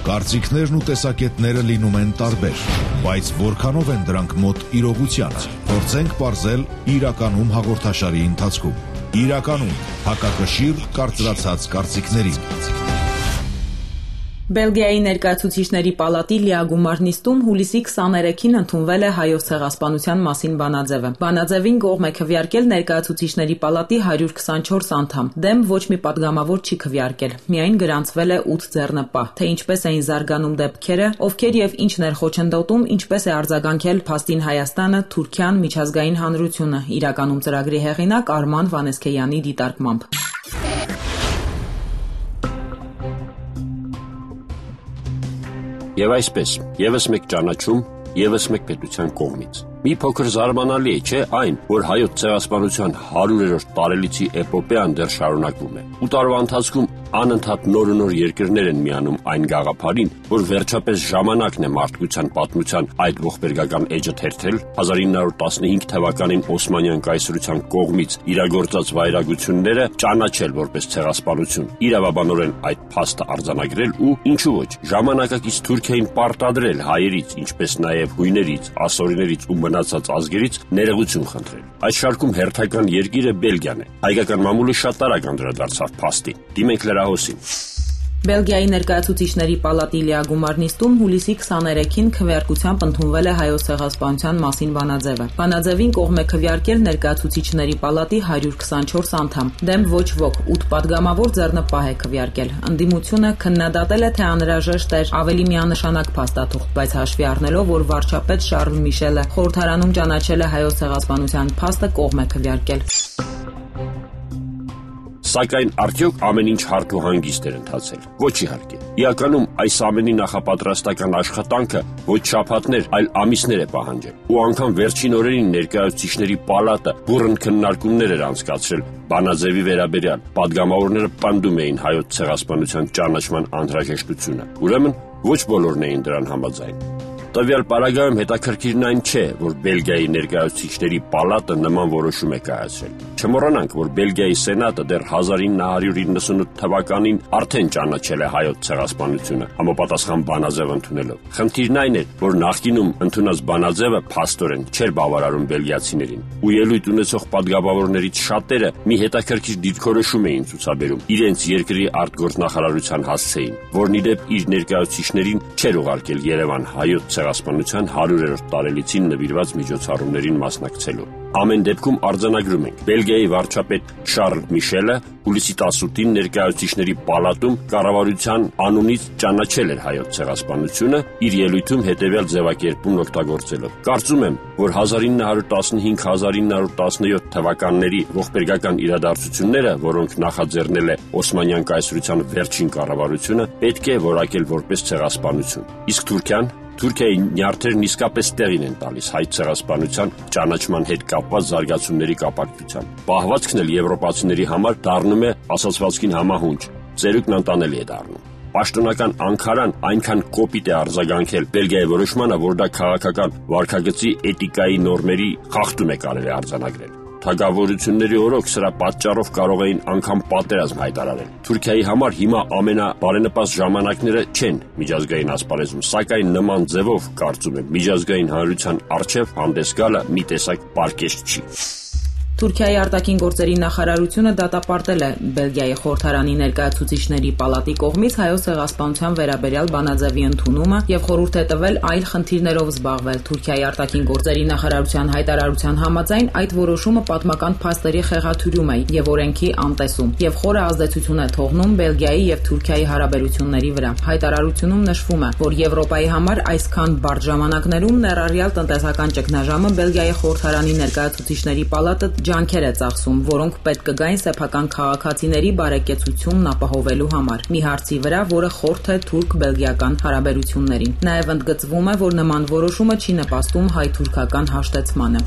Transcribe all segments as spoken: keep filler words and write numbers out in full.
Կարծիքներն ու տեսակետները լինում են տարբեր, բայց որքանով են դրանք մոտ իրողությանը։ Փորձենք պարզել իրականում հաղորդաշարի ընթացքում։ Իրականում հակակշիռ կարծրացած կարծիքներին։ Բելգիայի ներկայացուցիչների պալատի լիագումար նիստում հուլիսի քսաներեքին ընդունվել է Հայոց ցեղասպանության մասին բանաձևը։ Բանաձևին կողմ է քվեարկել ներկայացուցիչների պալատի հարյուր քսանչորս անդամ, դեմ ոչ մի պատգամավոր չի քվեարկել։ Միայն գրանցվել է ութ ձեռնպահ, թե ինչպես էին զարգանում դեպքերը, ովքեր եւ ինչ ներխոչընդոտում, ինչպես է արձագանքել փաստին Հայաստանը, Թուրքիան, միջազգային հանրությունը։ Իրականում ծրագրի հեղինակ Արման Վանեսքեյանի դիտարկմամբ։ Եվ այսպես, եւս մեկ ճանաչում, եւս մեկ պետության կողմից։ Մի փոքր զարմանալի է, չէ՞, այն, որ Հայոց ցեղասպանության հարյուրերորդ տարելիցի էպոպեան դեռ շարունակվում է։ ու տարվա ընթացքում անընդհատ նոր ու նոր երկրներ են միանում այն գաղափարին, որ վերջապես ժամանակն է մարդկության պատմության այդ ողբերգական էջը թերթել, հազար ինը հարյուր տասնհինգ թվականին Օսմանյան կայսրության կողմից իրագործած վայրագությունները ճանաչել որպես ցեղասպանություն, իրավաբանորեն այդ փաստը արձանագրել ու ինչու ոչ, ժամանակակից Թուրքիային պարտադրել հայերից, ինչպես նաև հույներից, ասորիներից ու մնացած ազգերից ներողություն խնդրել։ Այս շարքում հերթական երկիրը Բելգիան է։ Հայկական մամուլը շատ արագ անդրադարձավ փաստին։ Դիմենք լրահոսին։ Բելգիայի ներկայացուցիչների պալատի լիագումար նիստում հուլիսի քսաներեքին քվեարկությամբ ընդունվել է Հայոց ցեղասպանության մասին բանաձևը։ Բանաձևին կողմ է քվեարկել ներկայացուցիչների պալատի հարյուր քսանչորս անդամ, դեմ ոչ ոք, ութ պատգամավոր ձեռնպահ է քվեարկել։ Ընդդիմությունը քննադատել է, թե անհրաժեշտ էր ավելի միանշանակ փաստաթուղթ, բայց հաշվի առնելով, որ վարչապետ Շարլ Միշելը խորհրդարանում ճանաչել է Հայոց ցեղասպանության փաստը, կողմ է քվեարկել։ Սակայն արդյոք ամեն ինչ հարթ ու հանգիստ էր ընթացել։ Ոչ իհարկե։ Իրականում այս ամենի նախապատրաստական աշխատանքը ոչ շաբաթներ, այլ ամիսներ է պահանջել։ Ու անգամ վերջին օրերին ներկայացուցիչների պալատը բուռն քննարկումներ էր անցկացրել բանաձևի վերաբերյալ։ Պատգամավորները պնդում էին Հայոց ցեղասպանության ճանաչման անհրաժեշտությունը։ Ուրեմն ոչ բոլորն էին դրան համաձայն։ Տվյալ պարագայում հետաքրքիրն այն չէ, որ Բելգիայի ներկայացուցիչների պալատը նման որոշում է կայացրել։ Չմոռանանք, որ Բելգիայի սենատը դեռ հազար ինը հարյուր իննսունութ թվականին արդեն ճանաչել է Հայոց ցեղասպանությունը համապատասխան բանաձև ընդունելով։ Խնդիրն այն էր, որ նախկինում ընդունած բանաձևը փաստորեն չէր բավարարում բելգիացիներին, ու ելույթ ունեցող պատգամավորներից շատերը մի հետաքրքիր դիրքորոշում էին ցուցաբերում իրենց երկրի արտգործնախարարության հասցեին, որն իդեպ իր ներկայացուցիչներին չէր ուղարկել Երևան Հայոց ցեղասպանության հարյուրերորդ տարելիցին նվիրված միջոցառումներին մասնակցելու։ Ամեն դեպքում արձանագրում ենք, Բելգիայի վարչապետ Շարլ Միշելը հուլիսի տասնութին ներկայացուցիչների պալատում կառավարության անունից ճանաչել էր Հայոց ցեղասպանությունը իր ելույթում հետևյալ ձևակերպումն օգտագործելով։ Կարծում եմ, որ հազար ինը հարյուր տասնհինգ - հազար ինը հարյուր տասնյոթ թվականների ողբերգական իրադարձությունները, որոնք նախաձեռնել է Օսմանյան կայսրության վերջին կառավարությունը, պետք է որակել որպես ցեղասպանություն։ Իսկ Թուրքիան Թուրքիայի նյարդերն իսկապես տեղին են տալիս հայ ցեղասպանության ճանաչման հետ կապված զարգացումների կապակցությամբ։ Պահվածքն էլ եվրոպացիների համար դառնում է ասացվածքին համահունչ, ծերուկն անտանելի է դառնում։ Պաշտոնական Անկարան այնքան կոպիտ է արձագանքել Բելգիայի որոշմանը, որ դա քաղաքական վարքագծի էթիկայի նորմերի խախտում է կարելի արձանագրել։ Թագավորությունների օրոք սրա պատճառով կարող էին անգամ պատերազմ հայտարարել։ Թուրքիայի համար հիմա ամենաբարենպաստ ժամանակները չեն միջազգային ասպարեզում, սակայն նման ձևով, կարծում եմ, միջազգային հանրության առջև հանդես գալը մի տեսակ պարկեշտ չի։ Թուրքիայի արտաքին գործերի նախարարությունը դատապարտել է Բելգիայի խորհրդարանի ներկայացուցիչների պալատի կողմից Հայոց ցեղասպանության վերաբերյալ բանաձևի ընդունումը եւ խորհուրդ է տվել այլ խնդիրներով զբաղվել։ Թուրքիայի արտաքին գործերի նախարարության հայտարարության համաձայն այդ որոշումը պատմական փաստերի խեղաթյուրում է եւ օրենքի անտեսում եւ խորը ազդեցություն է թողնում Բելգիայի եւ Թուրքիայի հարաբերությունների վրա։ Հայտարարությունում նշվում է, որ Եվրոպայի համար այսքան բարդ ժամանակներում ներառյալ տնտեսական ճգնաժամը Բելգիայի խորհրդարանի ներկայացուցիչների պալատը ջանքեր է ծախսում, որոնք պետք կգային սեփական քաղաքացիների բարեկեցությունն ապահովելու համար։ Մի հարցի վրա, որը խորթ է թուրք-բելգիական հարաբերություններին։ Նաև ընդգծվում է, որ նման որոշումը չի նպաստում հայ-թուրքական հաշտեցմանը։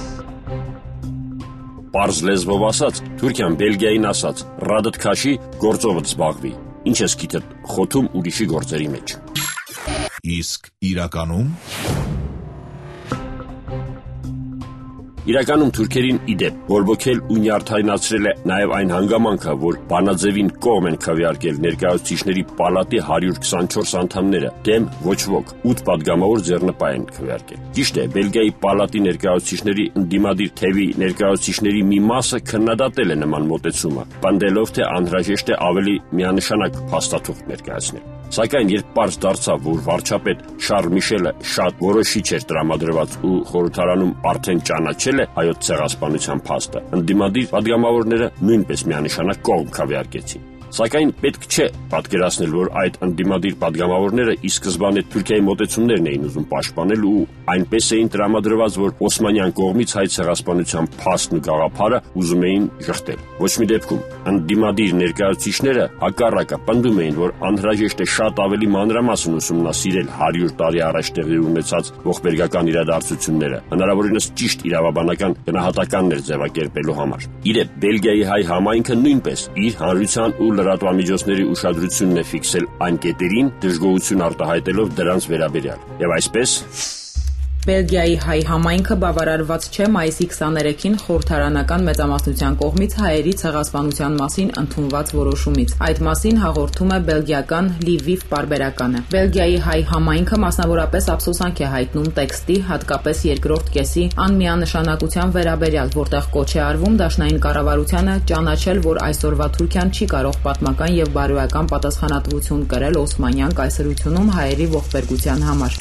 Պարզ լեզվով ասած, Թուրքիան Բելգիային ասաց. «Ռադդ քաշի, գործովդ զբաղվի»։ Ինչ ես գիտել, խոթում ուրիշի գործերի մեջ։ Իսկ իրականում Իրականում թուրքերին իդեպ բորբոքել ու նյարդայնացրել է նաև այն հանգամանքը, որ բանաձևին կողմ են քվեարկել ներկայացուցիչների պալատի հարյուր քսանչորս անդամները, դեմ ոչ ոք, ութ պատգամավոր ձեռնպահ են քվեարկել։ Ճիշտ է, Բելգիայի պալատի ներկայացուցիչների ընդդիմադիր թևի ներկայացուցիչների մի մասը քննադատել է նման մոտեցումը, պնդելով, թե անհրաժեշտ է ավելի միանշանակ փաստաթուղթ ներկայացնել։ Սակայն երբ պարզ դարձավ, որ վարչապետ Շարլ Միշելը շատ որոշիչ էր տրամադրված ու խորհրդարանում արդեն ճանաչել է հայոց ցեղասպանության փաստը, ընդդիմադիր պատգամավորները նույնպես միանշանակ կողմ քվեարկեցին։ Սակայն պետք չէ պատկերացնել, որ այդ ընդդիմադիր պատգամավորները ի սկզբանե Թուրքիայի մոտեցումներն էին ուզում պաշտպանել ու այնպես էին տրամադրված, որ օսմանյան կողմից հայ ցեղասպանության փաստն ու գաղափարը ուզում էին ժխտել։ Ոչ մի դեպքում ընդդիմադիր ներկայացուցիչները հակառակը պնդում էին, որ անհրաժեշտ է շատ ավելի մանրամասն ուսումնասիրել հարյուր տարի առաջ տեղի ունեցած ողբերգական իրադարձությունները, հնարավորինս ճիշտ իրավաբանական գնահատականներ ձևակերպելու համար։ Իդեպ, Բելգիայի հայ համայնքը նույնպես իր հանրության ու լրատվամիջոցների ուշադրությունն է ֆիքսել այն կետերին, դժգոհություն արտահայտելով դրանց վերաբերյալ։ Եվ այսպես Բելգիայի հայ համայնքը բավարարված չէ մայիսի քսաներեքին խորհրդարանական մեծամասնության կողմից հայերի ցեղասպանության մասին ընդունված որոշումից։ Այդ մասին հաղորդում է բելգիական Լիվիվ պարբերականը։ Բելգիայի հայ համայնքը մասնավորապես ափսոսանք է հայտնում տեքստի, հատկապես երկրորդ կեսի անմիանշանակության վերաբերյալ, որտեղ կոչ է արվում դաշնային կառավարությանը ճանաչել, որ այսօրվա Թուրքիան չի կարող պատմական եւ բարոյական պատասխանատվություն կրել Օսմանյան կայսրությունում հայերի ողբերգության համար։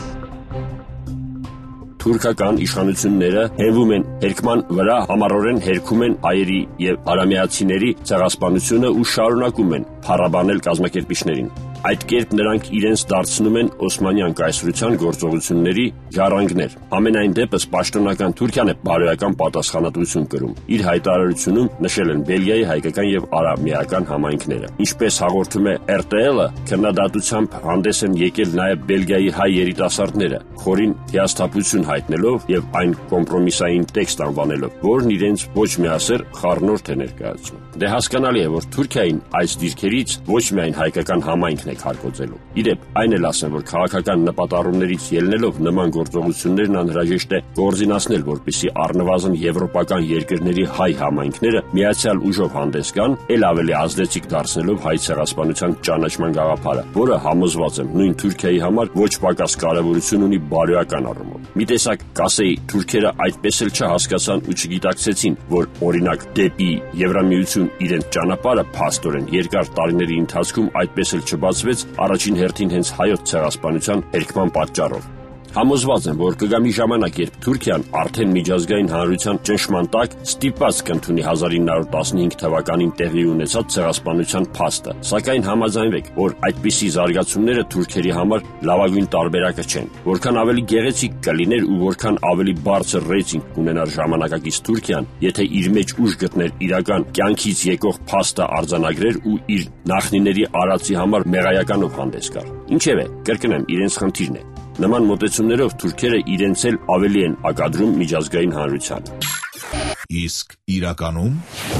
Թուրքական իշխանությունները հենվում են հերկման վրա, համառորեն հերքում են հայերի եւ արամեացիների ցեղասպանությունը ու շարունակում են փառաբանել կազմակերպիչներին։ Այդ կերպ նրանք իրենց դարձնում են Օսմանյան կայսրության գործողությունների ժառանգներ։ Ամենայն դեպս պաշտոնական Թուրքիան է բարոյական պատասխանատվություն կրում։ Իր հայտարարությունում նշել են Բելգիայի հայկական եւ արամեական համայնքները։ Ինչպես հաղորդում է эр տե էլ-ը, քննադատությամբ հանդես են եկել նաեւ Բելգիայի հայ երիտասարդները, խորին հիասթափություն հայտնելով եւ այն կոմպրոմիսային տեքստ անվանելով, որն իրենց ոչ միասեր խառնորդ է ներկայացնում։ Դե հասկանալի է, որ Թուրքիային այս դիրքերից ոչ միայն հայկական համայնքն է քարկոծելու։ Իդեպ, այն էլ ասեմ, որ քաղաքական նպատառումներից ելնելով նման գործողություններն անհրաժեշտ է կոորդինացնել, որպեսզի առնվազն եվրոպական երկրների հայ համայնքները միացյալ ուժով հանդես գան, ել ավելի ազդեցիկ դարձնելով հայ ցեղասպանության ճանաչման գաղափարը, որը համոզված եմ նույն Թուրքիայի համար ոչ պակաս կարևորություն ունի բարոյական առումով։ Մի տեսակ կասեի, թուրքերը այդպես էլ չհասկացան ու չգիտակցեցին, որ օրինակ դեպի Եվրամիություն իրենց ճանապարհը փաստորեն երկար տարիների ընթացքում այդպես էլ չբացվեց առաջին հերթին հենց հայոց ցեղասպանության հերկման պատճառով։ Համոզված եմ, որ կգա մի ժամանակ, երբ Թուրքիան արդեն միջազգային հանրության ճնշման տակ ստիպված կընդունի հազար ինը հարյուր տասնհինգ թվականին տեղի ունեցած ցեղասպանության փաստը, սակայն համաձայնվեք, որ այդպիսի զարգացումները թուրքերի համար լավագույն տարբերակը չեն։ Որքան ավելի գեղեցիկ կլիներ ու որքան ավելի բարձր ռեյտինգ կունենար ժամանակակից Թուրքիան, եթե իր մեջ ուժ գտներ իրական կյանքից եկող փաստը արձանագրեր ու իր նախնիների արածի համար մեղայականով հանդես գար։ Ինչևէ, կրկնեմ, իրենց խնդիրն է։ Նման մոտեցումներով թուրքերը իրենց էլ ավելի են ակադրում միջազգային հանրությանը։ Իսկ իրականում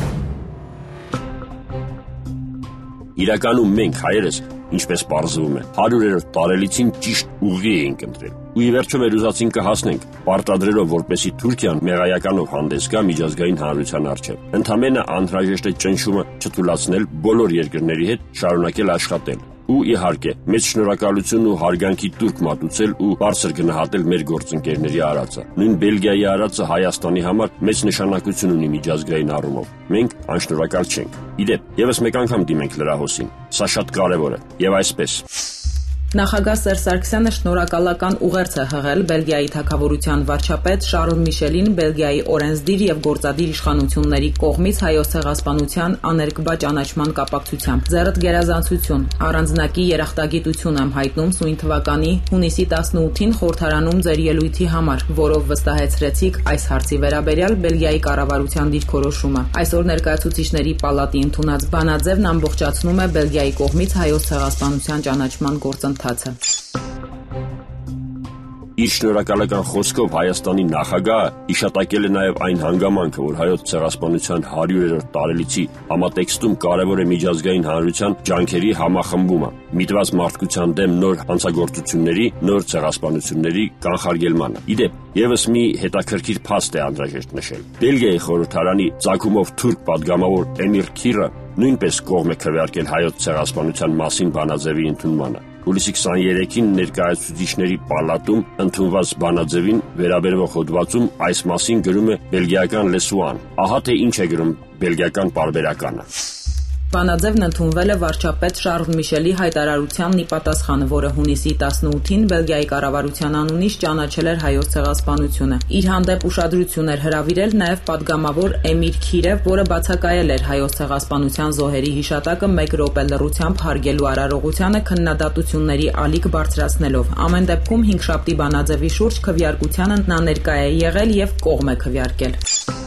Իրականում մենք հայերս, ինչպես պարզվում է, հարյուրերորդ տարելիցին ճիշտ ուղի էինք ընտրել։ Ու ի վերջո մեր ուզածին կհասնենք, պարտադրելով, որպեսզի Թուրքիան մեղայականով հանդես գա միջազգային հանրության առջև։ Ընդամենը անհրաժեշտ է ճնշումը չթույլատրել բոլոր երկրների հետ շարունակել աշխատել։ Ու իհարկե, մեծ շնորհակալություն ու հարգանքի տուրք մատուցել ու բարձր գնահատել մեր գործընկերների արածը։ Նույն Բելգիայի արածը Հայաստանի համար մեծ նշանակություն ունի միջազգային առումով։ Մենք անշնորհակալ չենք։ Իդեպ, եւս մեկ անգամ դիմենք լրահոսին։ Սա շատ կարևոր է։ Եվ այսպես Նախագահ Սերժ Սարգսյանը շնորհակալական ուղերձ է հղել Բելգիայի թագավորության վարչապետ Շարլ Միշելին Բելգիայի օրենսդիր եւ գործադիր իշխանությունների կողմից հայոց ցեղասպանության աներկբա ճանաչման կապակցությամբ։ Ձեռդ գերազանցություն, առանձնակի երախտագիտություն եմ հայտնում սույն թվականի հունիսի տասնութին խորհրդարանում ձեր ելույթի համար, որով վստահեցրեցիք այս հարցի վերաբերյալ Բելգիայի կառավարության դիրքորոշումը։ Այսօր ներկայացուցիչների պալատի ընդունած բանաձևն ամբողջացնում է Բելգիայի կողմից հայոց ցեղասպանության ճանաչման գործընթացը։ Իր շնորհակալական խոսքով Հայաստանի նախագահը հիշատակել է նաև այն հանգամանքը, որ հայոց ցեղասպանության հարյուրերորդ տարելիցի համատեքստում կարևոր է միջազգային հանրության ջանքերի համախմբումը, միտված մարդկության դեմ նոր հանցագործությունների, նոր ցեղասպանությունների կանխարգելմանը։ Իդեպ, եւս մի հետաքրքիր փաստ է անհրաժեշտ նշել։ Բելգիայի խորհրդարանի ծագումով թուրք падգամավոր Էմիր Քիրը նույնպես կողմ է քվեարկել հայոց ցեղասպանության մասին բանաձևի ընդունմանը։ Հուլիսի քսաներեքին ներկայացուցիչների պալատում ընդունված բանաձևին վերաբերող հոդվածում այս մասին գրում է բելգիական լեսուան։ Ահա թե ինչ է գրում բելգիական պարբերականը։ Բանաձևն ընդունվել է վարչապետ Շարլ Միշելի հայտարարությանն ի պատասխան, որը հունիսի տասնութին Բելգիայի կառավարության անունից ճանաչել էր հայոց ցեղասպանությունը։ Իր հանդեպ ուշադրություն էր հրավիրել նաև падգամավոր Էմիր Քիրը, որը բացակայել էր հայոց ցեղասպանության զոհերի հիշատակը մեկ րոպե լռությամբ հարգելու արարողությանը քննադատությունների ալիք բարձրացնելով։ Ամեն դեպքում հինգշաբթի բանաձևի շուրջ քվեարկությանը նա ներկայ է եղել եւ կողմ է քվեարկել։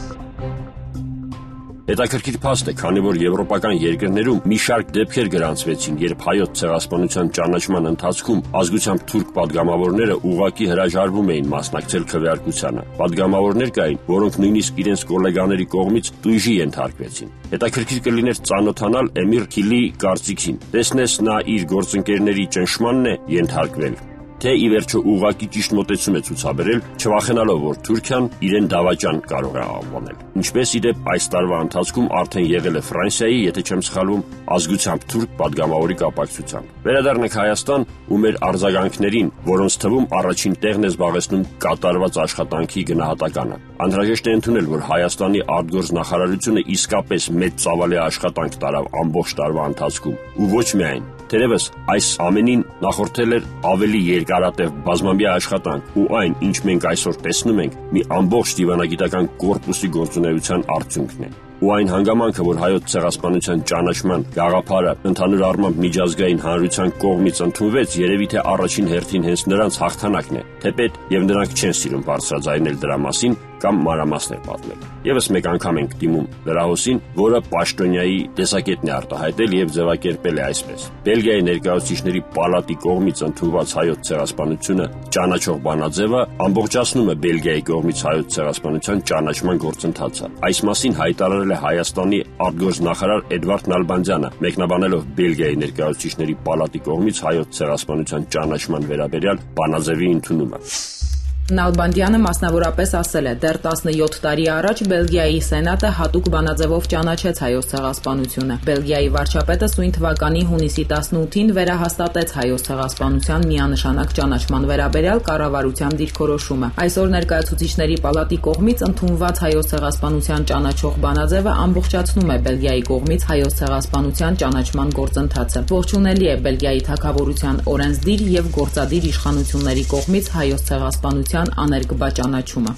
Հետաքրքիր փաստ է, քանի որ եվրոպական երկրներում մի շարք դեպքեր գրանցվեցին, երբ հայոց ցեղասպանության ճանաչման ընթացքում ազգությամբ թուրք падգամավորները ուղղակի հրաժարվում էին մասնակցել քվեարկությանը։ Падգամավորներ կային, որոնք նույնիսկ իրենց գոլեգաների կողմից տույժի ենթարկվեցին։ Հետաքրքիր կլիներ ծանոթանալ Էմիր Քիլի կարծիքին։ Տեսնես նա իր գործընկերների ճնշմանն է ենթարկվել, թե ի վերջո ուղղակի ճիշտ մոտեցում է ցուցաբերել, չվախենալով, որ Թուրքիան իրեն դավաճան կարող է անվանել։ Ինչպես իդեպ այս տարվա ընթացքում արդեն եղել է Ֆրանսիայի, եթե չեմ սխալվում, ազգությամբ թուրք падգամավորի կապակցությամբ։ Վերադառնանք Հայաստան ու մեր արձագանքներին, որոնց թվում առաջին տեղն է զբաղեցնում կատարված աշխատանքի գնահատականը։ Անհրաժեշտ է ընդունել, որ Հայաստանի արտգործնախարարությունը իսկապես մեծ ծավալի աշխատանք տարավ ամբողջ տարվա ընթացքում, ու ոչ միայն Թերևս այս ամենին նախորդել էր ավելի երկարատև բազմամյա աշխատանք, ու այն, ինչ մենք այսօր տեսնում ենք, մի ամբողջ դիվանագիտական կորպուսի գործունեության արդյունքն է։ Ու այն հանգամանքը, որ հայոց ցեղասպանության ճանաչման գաղափարը ընդհանուր առմամբ միջազգային հանրության կողմից ընդունվեց, երևի թե առաջին հերթին հենց նրանց հաղթանակն է, թեպետ եւ նրանք չեն սիրում բարձրաձայնել դրա մասին կամ մանրամասներ պատմել։ Եվս մեկ անգամ ենք դիմում լրահոսին, որը պաշտոնյայի տեսակետն է արտահայտել եւ ձևակերպել է այսպես. Բելգիայի ներկայացուցիչների պալատի կողմից ընդունված հայոց ցեղասպանությունը ճանաչող բանաձևը ամբողջացնում է Բելգիայի կողմից հայոց ցեղասպանության ճանաչման գործընթացը։ Այս մասին հայտարարել է Հայաստանի արտգործնախարար Էդվարդ Նալբանդյանը, մեկնաբանելով Բելգիայի ներկայացուցիչների պալատի կողմից հայոց ցեղասպանության ճանաչման վերաբերյալ բանաձևի ընդունումը։ Նալբանդյանը մասնավորապես ասել է. դեռ տասնյոթ տարի առաջ Բելգիայի սենատը հատուկ բանաձևով ճանաչեց հայոց ցեղասպանությունը։ Բելգիայի վարչապետը սույն թվականի հունիսի տասնութին վերահաստատեց հայոց ցեղասպանության միանշանակ ճանաչման վերաբերյալ կառավարության դիրքորոշումը։ Այսօր ներկայացուցիչների պալատի կողմից ընդունված հայոց ցեղասպանության ճանաչող բանաձևը ամբողջացնում է Բելգիայի կողմից հայոց ցեղասպանության ճանաչման գործընթացը։ Ողջունելի է Բելգիայի թագավորության օրենսդիր եւ գործադիր իշխանությունների կողմից հայոց ցեղասպանության աներկբա ճանաչումը։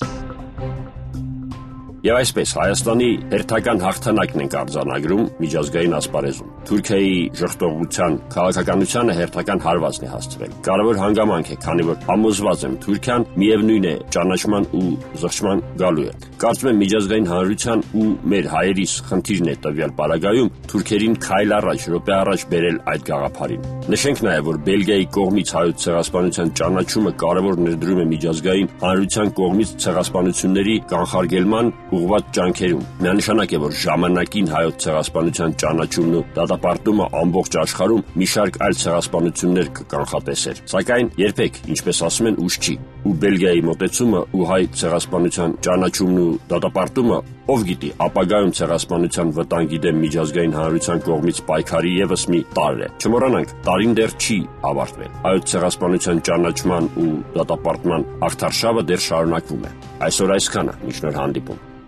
Եվ այսպես Հայաստանի հերթական հաղթանակն ենք արձանագրում միջազգային ասպարեզում։ Թուրքիայի ժխտողության քաղաքականությանը հերթական հարվածն է հասցվել։ Կարևոր հանգամանք է, քանի որ համոզված եմ Թուրքիան միևնույն է ճանաչման ու զղջման գալու է։ Կարծում եմ միջազգային հանրության ու մեր հայերիս խնդիրն է տվյալ պարագայում թուրքերին քայլ առաջ, րոպե առաջ բերել այդ գաղափարին։ Նշենք նաև, որ Բելգիայի կողմից հայոց ցեղասպանության ճանաչումը կարևոր ներդրում է միջազգային հանրության կողմից ցեղասպանությունների կանխարգելման ուղղված ջանքերում։ Միանշանակ է, որ ժամանակին հայոց ցեղասպանության ճանաչումն ու դատապարտումը ամբողջ աշխարհում մի շարք այլ ցեղասպանություններ կկանխատեսեր։ Սակայն երբեք, ինչպես ասում են, ուշ չի։ Ու Բելգիայի մոտեցումը ու հայ ցեղասպանության ճանաչումն ու դատապարտումը, ով գիտի, ապագայում ցեղասպանության վտանգի դեմ միջազգային հանրության կողմից պայքարի եւս մի տարր է։ Չմոռանանք, տարին դեռ չի ավարտվել։ Հայոց ցեղասպանության ճանաչման ու դատապարտման աղթարշավը դեռ շարունակվում է։ Այսօր այսքանը, մինչ նոր հանդիպում։